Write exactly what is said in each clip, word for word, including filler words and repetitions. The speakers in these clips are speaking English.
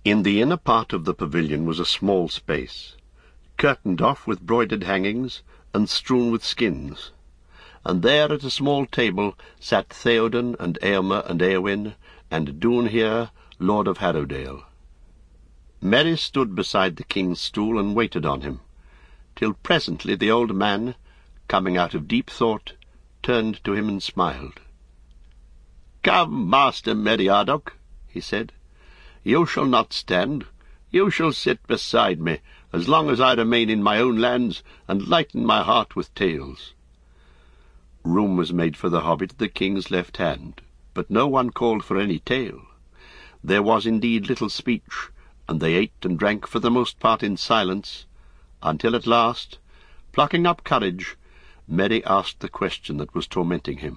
In the inner part of the pavilion was a small space, curtained off with broidered hangings and strewn with skins, and there at a small table sat Theoden and Eomer and Eowyn and Dunhir, Lord of Harrowdale. Merry stood beside the king's stool and waited on him, till presently the old man, coming out of deep thought, turned to him and smiled. "Come, Master Meriadoc," he said, "you shall not stand. You shall sit beside me, as long as I remain in my own lands, and lighten my heart with tales." Room was made for the hobbit at the king's left hand, but no one called for any tale. There was indeed little speech, and they ate and drank for the most part in silence, until at last, plucking up courage, Merry asked the question that was tormenting him.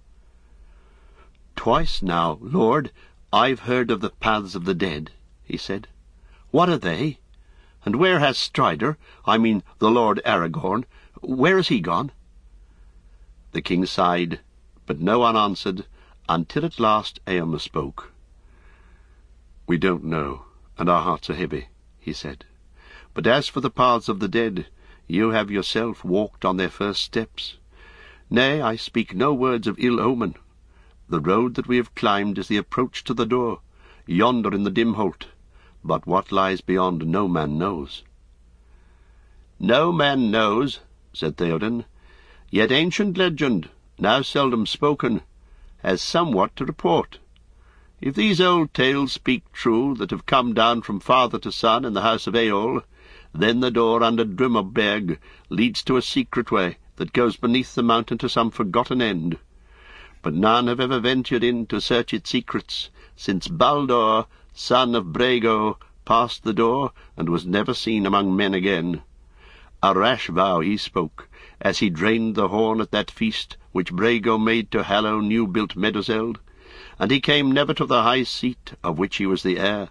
"Twice now, Lord, I've heard of the paths of the dead," he said. "What are they? And where has Strider, I mean the Lord Aragorn, where is he gone?" The king sighed, but no one answered, until at last Eomer spoke. "We don't know, and our hearts are heavy," he said. "But as for the paths of the dead, you have yourself walked on their first steps. Nay, I speak no words of ill omen. The road that we have climbed is the approach to the door, yonder in the dim holt, but what lies beyond no man knows." "No man knows," said Theoden, "yet ancient legend, now seldom spoken, has somewhat to report. If these old tales speak true that have come down from father to son in the house of Eol, then the door under Drummerberg leads to a secret way that goes beneath the mountain to some forgotten end. But none have ever ventured in to search its secrets, since Baldur, son of Brago, passed the door and was never seen among men again. A rash vow he spoke, as he drained the horn at that feast which Brago made to hallow new-built Meduseld, and he came never to the high seat of which he was the heir.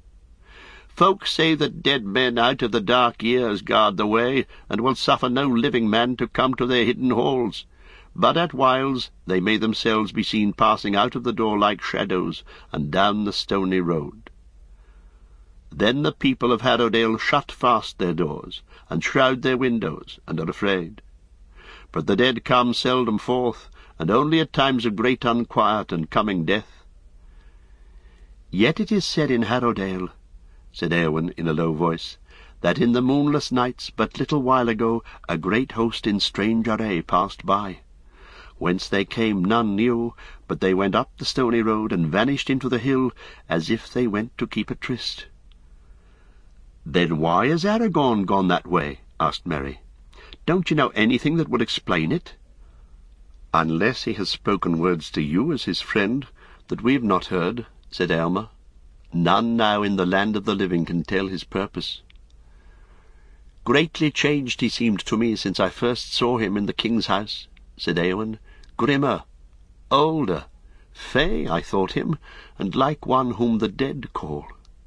Folk say that dead men out of the dark years guard the way, and will suffer no living man to come to their hidden halls, but at whiles they may themselves be seen passing out of the door like shadows, and down the stony road. Then the people of Harrowdale shut fast their doors, and shroud their windows, and are afraid. But the dead come seldom forth, and only at times of great unquiet and coming death. Yet it is said in Harrowdale, said Eowyn in a low voice, that in the moonless nights but little while ago a great host in strange array passed by. Whence they came none knew, but they went up the stony road and vanished into the hill, as if they went to keep a tryst." "Then why has Aragorn gone that way?" asked Merry. "Don't you know anything that would explain it?" "Unless he has spoken words to you as his friend that we have not heard," said Eomer. "None now in the land of the living can tell his purpose." "Greatly changed he seemed to me since I first saw him in the king's house," said Eowyn. "Grimmer, older, fey, I thought him, and like one whom the dead call."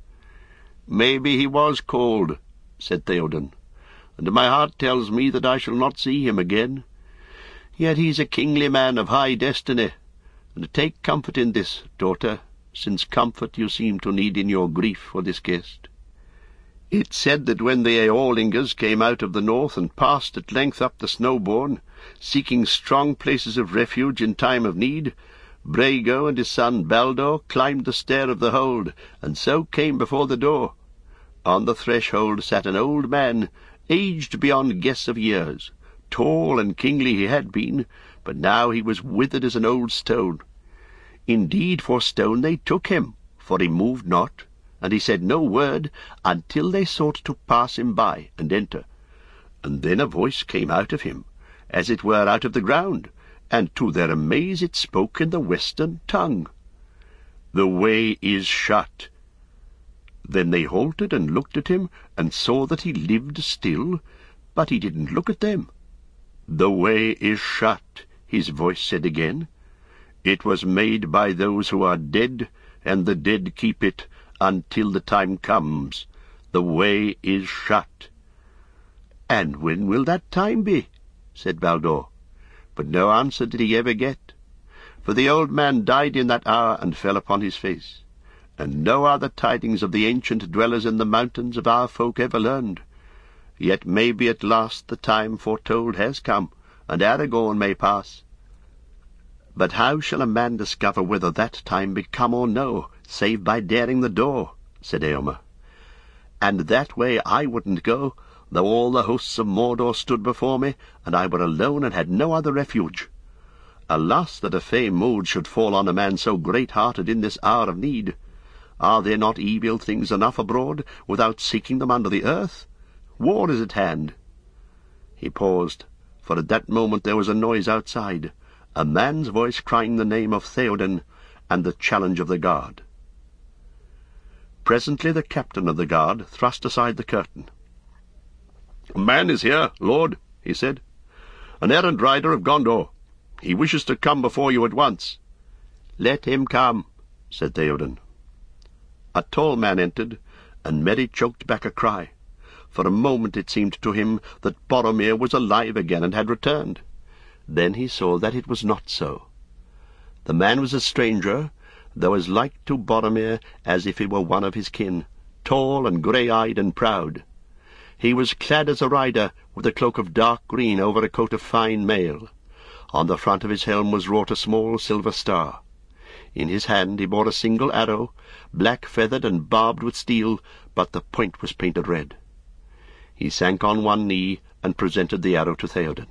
"Maybe he was called," said Theoden, "and my heart tells me that I shall not see him again. Yet he's a kingly man of high destiny, and take comfort in this, daughter, since comfort you seem to need in your grief for this guest. It's said that when the Eorlingers came out of the north and passed at length up the Snowbourn, seeking strong places of refuge in time of need, Brago and his son Baldur climbed the stair of the hold, and so came before the door. On the threshold sat an old man, aged beyond guess of years. Tall and kingly he had been, but now he was withered as an old stone. Indeed, for stone they took him, for he moved not, and he said no word, until they sought to pass him by and enter. And then a voice came out of him, as it were out of the ground, and to their amaze it spoke in the western tongue. 'The way is shut.' Then they halted and looked at him, and saw that he lived still, but he didn't look at them. 'The way is shut,' his voice said again. 'It was made by those who are dead, and the dead keep it until the time comes. The way is shut.' 'And when will that time be?' said Baldur. But no answer did he ever get, for the old man died in that hour and fell upon his face. and no other tidings of the ancient dwellers in the mountains of our folk ever learned. Yet maybe at last the time foretold has come, and Aragorn may pass. But how shall a man discover whether that time be come or no, save by daring the door? Said Eomer. And that way I wouldn't go, though all the hosts of Mordor stood before me, and I were alone and had no other refuge. Alas, that a fey mood should fall on a man so great-hearted in this hour of need. Are there not evil things enough abroad, without seeking them under the earth? War is at hand. He paused, for at that moment there was a noise outside, a man's voice crying the name of Theoden, and the challenge of the guard. Presently the captain of the guard thrust aside the curtain. "A man is here, lord," he said, "an errand rider of Gondor. He wishes to come before you at once." "Let him come," said Theoden. A tall man entered, and Merry choked back a cry. For a moment it seemed to him that Boromir was alive again and had returned. Then he saw that it was not so. The man was a stranger, though as like to Boromir as if he were one of his kin, tall and grey-eyed and proud. He was clad as a rider, with a cloak of dark green over a coat of fine mail. On the front of his helm was wrought a small silver star. In his hand he bore a single arrow, black-feathered and barbed with steel, but the point was painted red. He sank on one knee and presented the arrow to Theoden.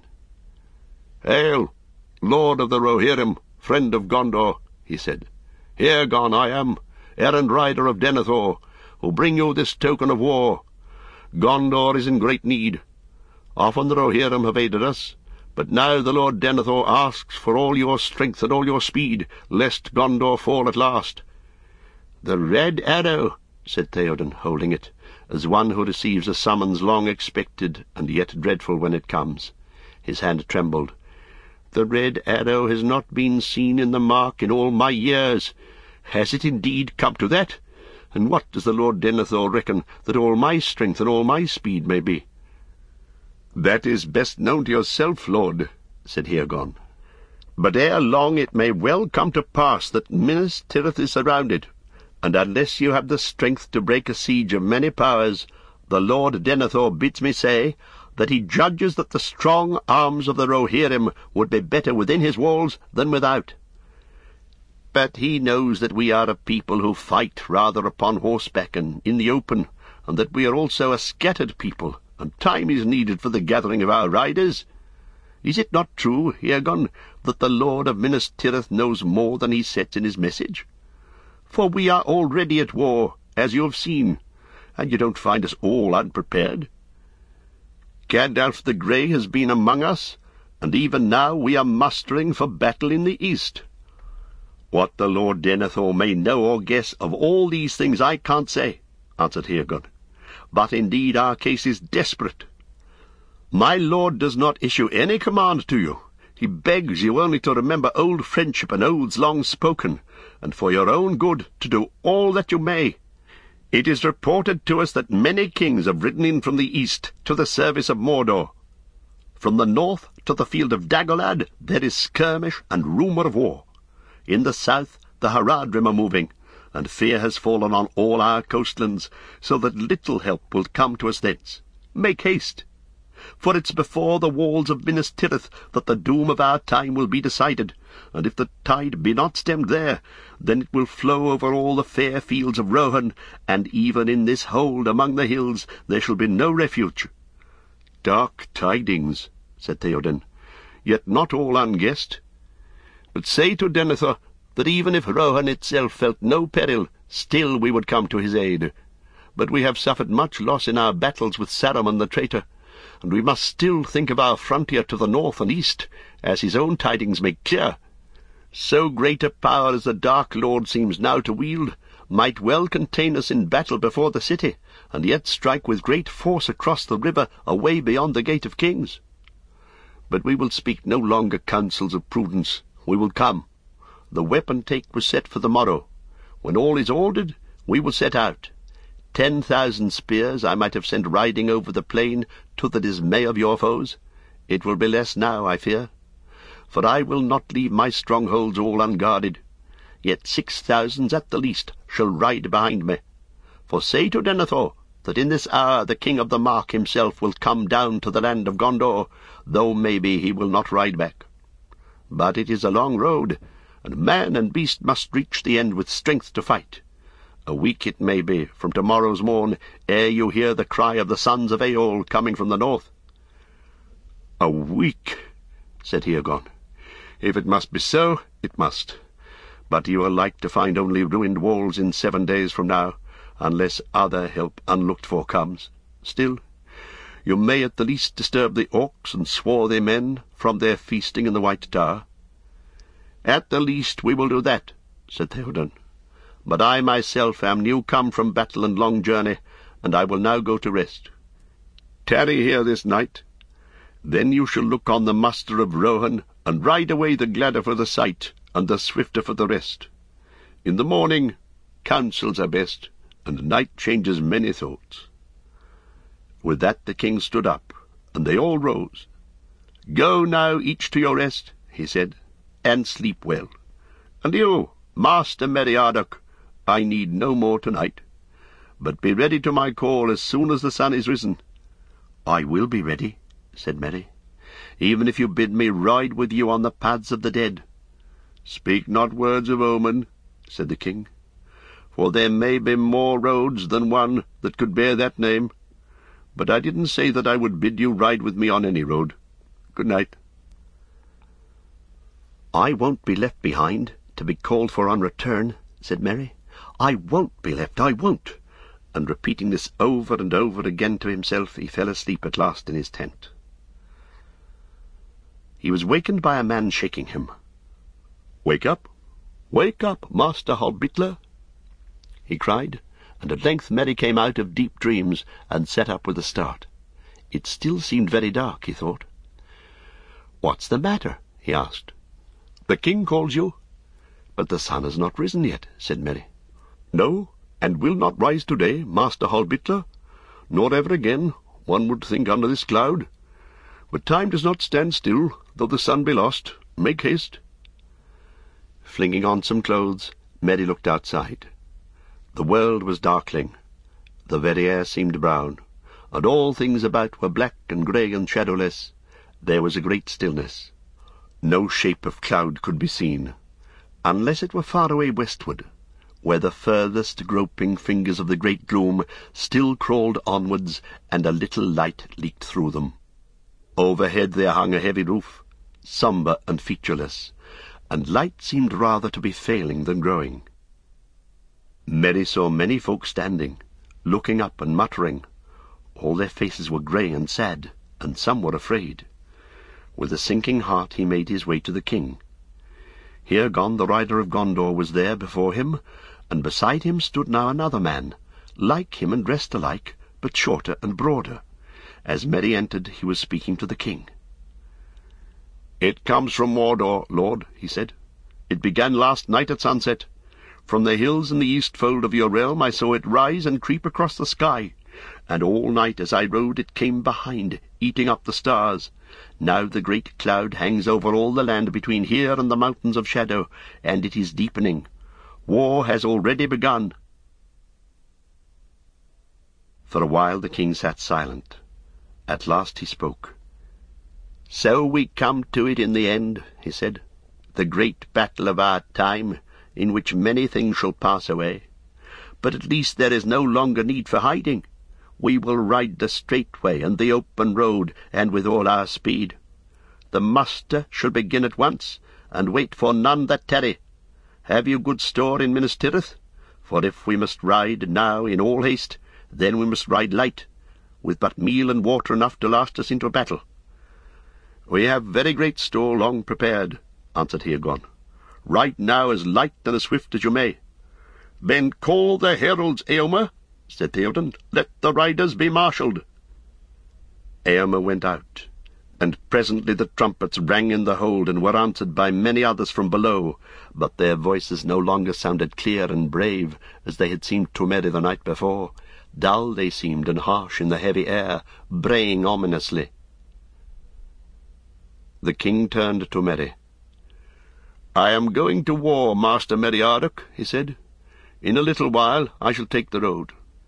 "Hail, Lord of the Rohirrim, friend of Gondor," he said. "Eargon I am, errand rider of Denethor, who bring you this token of war. Gondor is in great need. Often the Rohirrim have aided us, but now the Lord Denethor asks for all your strength and all your speed, lest Gondor fall at last." "The red arrow," said Theoden, holding it, as one who receives a summons long expected and yet dreadful when it comes. His hand trembled. "The red arrow has not been seen in the mark in all my years. Has it indeed come to that? And what does the Lord Denethor reckon that all my strength and all my speed may be?" "That is best known to yourself, lord," said Eargon. "But ere long it may well come to pass that Minas Tirith is surrounded, and unless you have the strength to break a siege of many powers, the Lord Denethor bids me say that he judges that the strong arms of the Rohirrim would be better within his walls than without. But he knows that we are a people who fight rather upon horseback and in the open, and that we are also a scattered people, and time is needed for the gathering of our riders. Is it not true, Eargon, that the Lord of Minas Tirith knows more than he sets in his message? For we are already at war, as you have seen, and you don't find us all unprepared. Gandalf the Grey has been among us, and even now we are mustering for battle in the east. What the Lord Denethor may know or guess of all these things I can't say," answered Eargon, "but indeed our case is desperate. My lord does not issue any command to you. He begs you only to remember old friendship and oaths long spoken, and for your own good to do all that you may. It is reported to us that many kings have ridden in from the east to the service of Mordor. From the north to the field of Dagorlad there is skirmish and rumour of war. In the south the Haradrim are moving, and fear has fallen on all our coastlands, so that little help will come to us thence. Make haste, for it's before the walls of Minas Tirith that the doom of our time will be decided, and if the tide be not stemmed there, then it will flow over all the fair fields of Rohan, and even in this hold among the hills there shall be no refuge." "Dark tidings," said Theoden, "yet not all unguessed. But say to Denethor that even if Rohan itself felt no peril, still we would come to his aid. But we have suffered much loss in our battles with Saruman the traitor, and we must still think of our frontier to the north and east, as his own tidings make clear. So great a power as the Dark Lord seems now to wield might well contain us in battle before the city, and yet strike with great force across the river away beyond the Gate of Kings. But we will speak no longer counsels of prudence. We will come. The weapon-take was set for the morrow. When all is ordered, we will set out. Ten thousand spears I might have sent riding over the plain to the dismay of your foes. It will be less now, I fear. For I will not leave my strongholds all unguarded. yet six thousands at the least shall ride behind me. For say to Denethor that in this hour the king of the Mark himself will come down to the land of Gondor, though maybe he will not ride back. But it is a long road, and man and beast must reach the end with strength to fight. A week it may be from tomorrow's morn ere you hear the cry of the sons of Eol coming from the north." "A week," said Heogon. "If it must be so, it must. But you are like to find only ruined walls in seven days from now, unless other help unlooked for comes. Still, you may at the least disturb the orcs and swarthy men from their feasting in the White Tower." "At the least we will do that," said Theoden. "But I myself am new come from battle and long journey, and I will now go to rest. Tarry here this night. Then you shall look on the muster of Rohan, and ride away the gladder for the sight, and the swifter for the rest. In the morning counsels are best, and night changes many thoughts." With that the king stood up, and they all rose. "Go now each to your rest," he said, "and sleep well. And you, Master Meriadoc, I need no more tonight. But be ready to my call as soon as the sun is risen." "I will be ready," said Merry, "even if you bid me ride with you on the paths of the dead." "Speak not words of omen," said the king, "for there may be more roads than one that could bear that name. But I didn't say that I would bid you ride with me on any road. Good night." "I won't be left behind, to be called for on return," said Merry. "I won't be left, I won't." And repeating this over and over again to himself, he fell asleep at last in his tent. He was wakened by a man shaking him. "Wake up, wake up, Master Hobbitler," he cried, and at length Merry came out of deep dreams and sat up with a start. It still seemed very dark, he thought. "What's the matter?" he asked. "The king calls you." "But the sun has not risen yet," said Merry. "No, and will not rise today, Master Hobbitler, nor ever again, one would think, under this cloud. But time does not stand still, though the sun be lost. Make haste." Flinging on some clothes, Merry looked outside. The world was darkling. The very air seemed brown, and all things about were black and grey and shadowless. There was a great stillness. No shape of cloud could be seen, unless it were far away westward, where the furthest groping fingers of the great gloom still crawled onwards, and a little light leaked through them. Overhead there hung a heavy roof, sombre and featureless, and light seemed rather to be failing than growing. Merry saw many folk standing, looking up and muttering. All their faces were grey and sad, and some were afraid. With a sinking heart he made his way to the king. Heogon, the rider of Gondor, was there before him, and beside him stood now another man, like him and dressed alike, but shorter and broader. As Merry entered, he was speaking to the king. "It comes from Mordor, lord," he said. "It began last night at sunset. From the hills in the east fold of your realm I saw it rise and creep across the sky, and all night as I rode it came behind, eating up the stars. Now the great cloud hangs over all the land between here and the mountains of shadow, and it is deepening. War has already begun." For a while the king sat silent. At last he spoke. "So we come to it in the end," he said, "the great battle of our time, in which many things shall pass away. But at least there is no longer need for hiding. We will ride the straight way and the open road, and with all our speed. The muster shall begin at once, and wait for none that tarry. Have you good store in Minas Tirith? For if we must ride now in all haste, then we must ride light, with but meal and water enough to last us into battle." "We have very great store long prepared," answered Heogon. "Ride now as light and as swift as you may." "Then call the heralds, Eomer," said Theoden. "Let the riders be marshalled." Eomer went out, and presently the trumpets rang in the hold and were answered by many others from below, but their voices no longer sounded clear and brave as they had seemed to Merry the night before. Dull they seemed and harsh in the heavy air, braying ominously. The king turned to Merry. "I am going to war, Master Meriadoc," he said. "In a little while I shall take the road.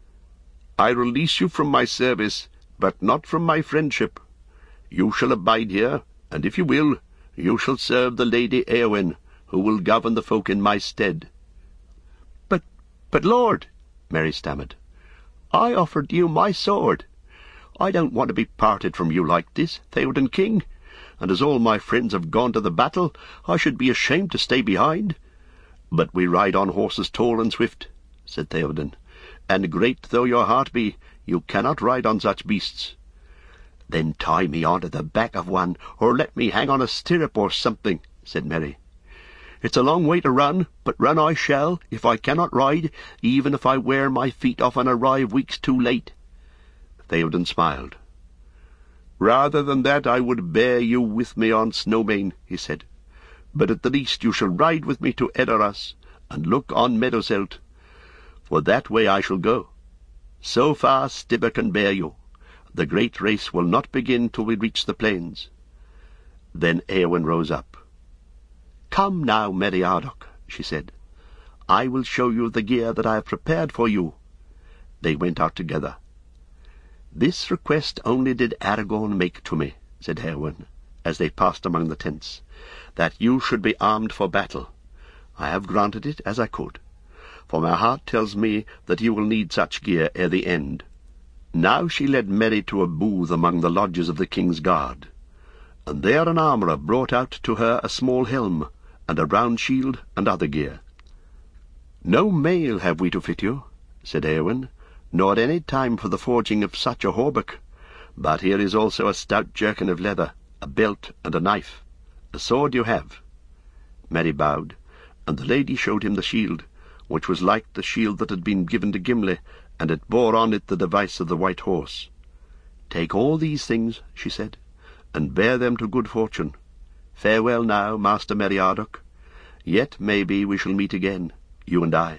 I release you from my service, but not from my friendship. You shall abide here, and if you will, you shall serve the Lady Éowyn, who will govern the folk in my stead." But, but, Lord," Merry stammered, "I offered you my sword. I don't want to be parted from you like this, Theoden King, and as all my friends have gone to the battle, I should be ashamed to stay behind." "But we ride on horses tall and swift," said Theoden, "and great though your heart be, you cannot ride on such beasts." "Then tie me on to the back of one, or let me hang on a stirrup or something," said Merry. "It's a long way to run, but run I shall, if I cannot ride, even if I wear my feet off and arrive weeks too late." Theoden smiled. "Rather than that I would bear you with me on Snowmane," he said. "But at the least you shall ride with me to Edoras, and look on Meadowselt, for that way I shall go. So far Stibber can bear you. The great race will not begin till we reach the plains." Then Éowyn rose up. "Come now, Meriadoc," she said. "I will show you the gear that I have prepared for you." They went out together. "This request only did Aragorn make to me," said Éowyn, as they passed among the tents, "that you should be armed for battle. I have granted it as I could, for my heart tells me that you will need such gear ere the end." Now she led Merry to a booth among the lodges of the king's guard, and there an armourer brought out to her a small helm, and a round shield, and other gear. "No mail have we to fit you," said Éowyn, "nor any time for the forging of such a hauberk, but here is also a stout jerkin of leather, a belt, and a knife. A sword you have." Merry bowed, and the lady showed him the shield, which was like the shield that had been given to Gimli, and it bore on it the device of the white horse. "Take all these things," she said, "and bear them to good fortune. Farewell now, Master Meriadoc. Yet maybe we shall meet again, you and I."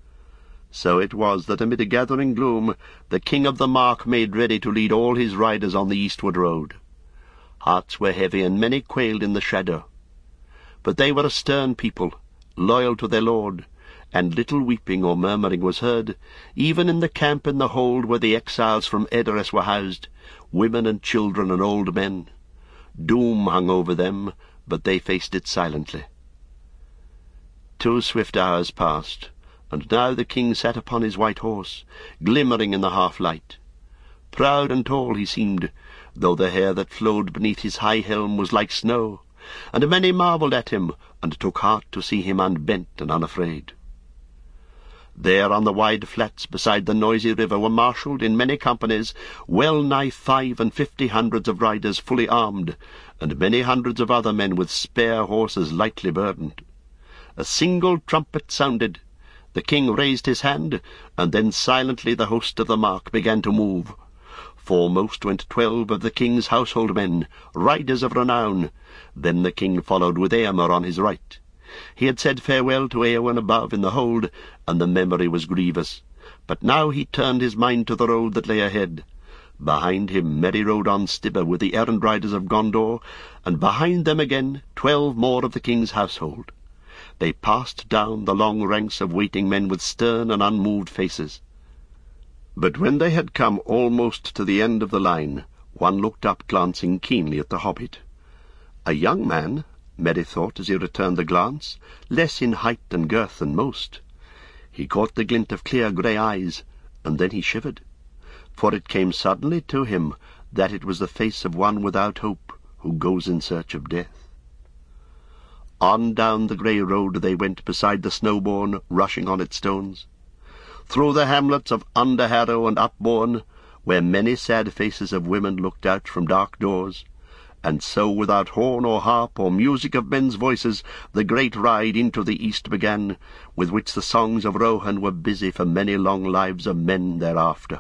So it was that amid a gathering gloom the King of the Mark made ready to lead all his riders on the eastward road. Hearts were heavy, and many quailed in the shadow. But they were a stern people, loyal to their lord, and little weeping or murmuring was heard, even in the camp in the hold where the exiles from Edoras were housed, women and children and old men. Doom hung over them, but they faced it silently. Two swift hours passed, and now the king sat upon his white horse, glimmering in the half-light. Proud and tall he seemed, though the hair that flowed beneath his high helm was like snow, and many marvelled at him, and took heart to see him unbent and unafraid. There on the wide flats beside the noisy river were marshalled in many companies well nigh five and fifty hundreds of riders fully armed, and many hundreds of other men with spare horses lightly burdened. A single trumpet sounded. The king raised his hand, and then silently the host of the Mark began to move. Foremost went twelve of the king's household men, riders of renown. Then the king followed with Éomer on his right. He had said farewell to Éowyn above in the hold, and the memory was grievous. But now he turned his mind to the road that lay ahead. Behind him Merry rode on Stibber with the errand riders of Gondor, and behind them again twelve more of the king's household. They passed down the long ranks of waiting men with stern and unmoved faces. But when they had come almost to the end of the line, one looked up, glancing keenly at the hobbit. A young man, Merry thought as he returned the glance, less in height and girth than most. He caught the glint of clear grey eyes, and then he shivered, for it came suddenly to him that it was the face of one without hope, who goes in search of death. On down the grey road they went beside the Snowbourne, rushing on its stones, through the hamlets of Underharrow and Upbourne, where many sad faces of women looked out from dark doors, and so without horn or harp or music of men's voices the great ride into the east began, with which the songs of Rohan were busy for many long lives of men thereafter.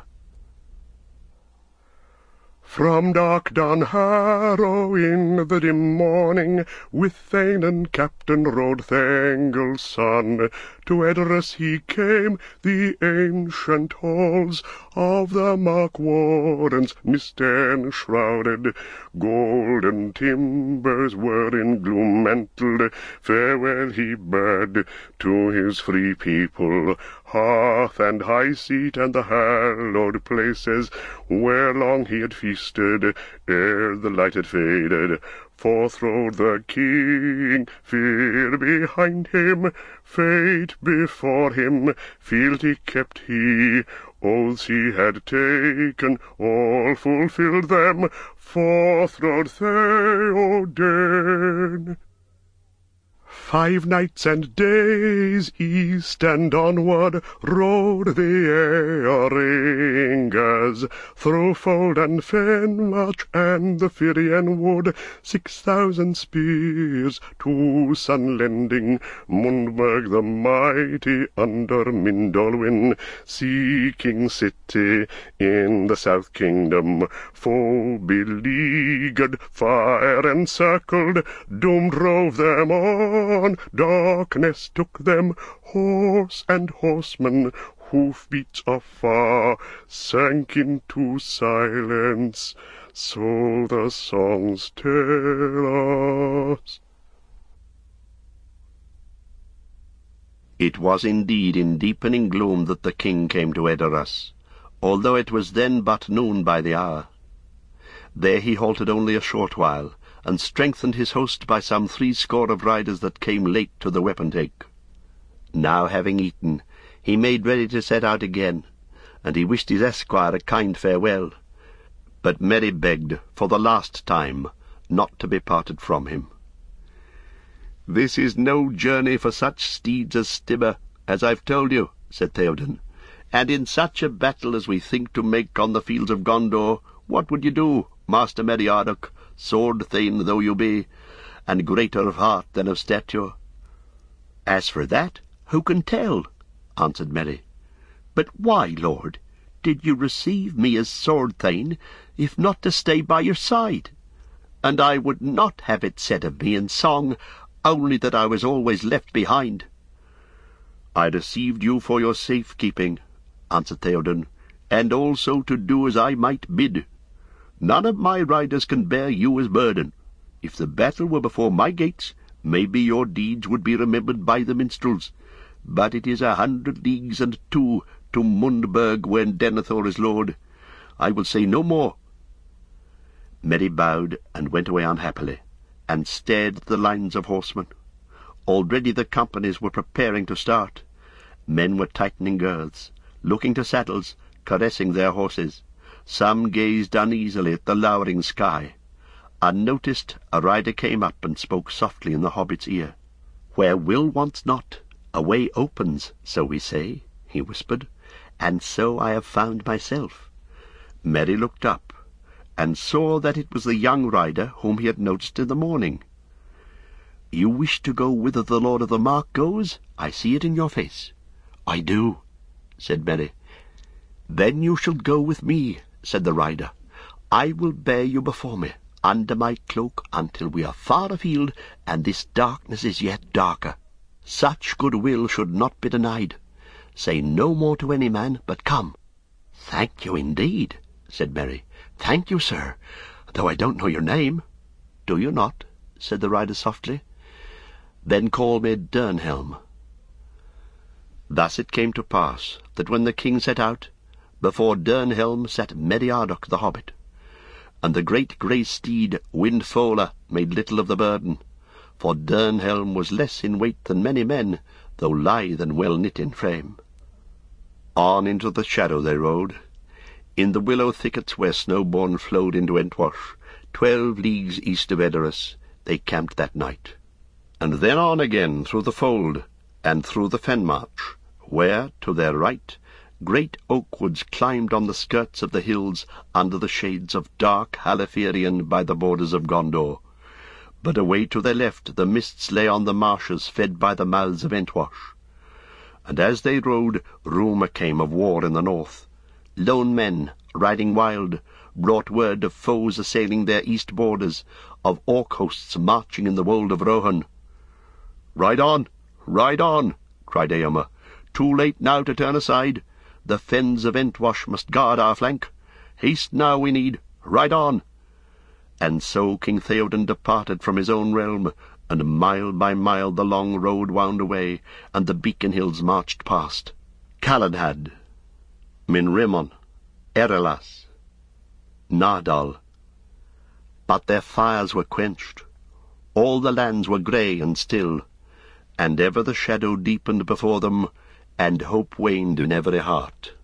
From dark Dunharrow in the dim morning, with Thane and Captain rode Thengil's son, to Edoras he came, the ancient halls of the Mark Warrens mist enshrouded. Golden timbers were in gloom mantled, farewell he bade to his free people. Hearth and high seat and the hallowed places, where long he had feasted, ere the light had faded. Forth rode the king, fear behind him, fate before him, fealty kept he. Oaths he had taken, all fulfilled them, forth rode Theoden. Five nights and days east and onward rode the Eoringers, through fold and fen, march and the Firian wood, six thousand spears to sun lending, Mundburg the mighty under Mindolwyn, seeking city in the south kingdom, foe beleaguered, fire encircled, doom drove them on. Darkness took them, horse and horseman, hoofbeats afar, sank into silence, so the songs tell us. It was indeed in deepening gloom that the king came to Edoras, although it was then but noon by the hour. There he halted only a short while, and strengthened his host by some threescore of riders that came late to the weapon-take. Now, having eaten, he made ready to set out again, and he wished his esquire a kind farewell. But Merry begged, for the last time, not to be parted from him. "This is no journey for such steeds as Stibber, as I've told you," said Theoden, "and in such a battle as we think to make on the fields of Gondor, what would you do, Master Meriadoc, sword-thane though you be, and greater of heart than of stature?" "As for that, who can tell?" answered Merry. "But why, Lord, did you receive me as sword-thane, if not to stay by your side? And I would not have it said of me in song, only that I was always left behind." "I received you for your safe-keeping," answered Theoden, "and also to do as I might bid. None of my riders can bear you as burden. If the battle were before my gates, maybe your deeds would be remembered by the minstrels, but it is a hundred leagues and two to Mundburg, where Denethor is lord. I will say no more." Merry bowed and went away unhappily, and stared at the lines of horsemen. Already the companies were preparing to start. Men were tightening girths, looking to saddles, caressing their horses. Some gazed uneasily at the lowering sky. Unnoticed, a rider came up and spoke softly in the hobbit's ear. "Where will wants not, a way opens, so we say," he whispered, "and so I have found myself." Merry looked up, and saw that it was the young rider whom he had noticed in the morning. "You wish to go whither the Lord of the Mark goes? I see it in your face." "I do," said Merry. "Then you shall go with me," said the rider. "I will bear you before me, under my cloak, until we are far afield, and this darkness is yet darker. Such goodwill should not be denied. Say no more to any man, but come." "Thank you indeed," said Merry. "Thank you, sir, though I don't know your name." "Do you not?" said the rider softly. "Then call me Dernhelm." Thus it came to pass that when the king set out, before Dernhelm sat Meriadoc the hobbit, and the great grey steed Windfola made little of the burden, for Dernhelm was less in weight than many men, though lithe and well knit in frame. On into the shadow they rode. In the willow thickets where Snowbourn flowed into Entwash, twelve leagues east of Edoras, they camped that night. And then on again through the fold, and through the fen march, where, to their right, great oak woods climbed on the skirts of the hills under the shades of dark Halathirion by the borders of Gondor. But away to their left the mists lay on the marshes fed by the mouths of Entwash. And as they rode, rumour came of war in the north. Lone men, riding wild, brought word of foes assailing their east borders, of orc hosts marching in the wold of Rohan. "Ride on, ride on," cried Eomer. "Too late now to turn aside. The fens of Entwash must guard our flank. Haste now we need. Ride on!" And so King Theoden departed from his own realm, and mile by mile the long road wound away, and the beacon hills marched past. Calenhad, Minrimon, Erelas, Nardal. But their fires were quenched. All the lands were grey and still, and ever the shadow deepened before them, and hope waned in every heart.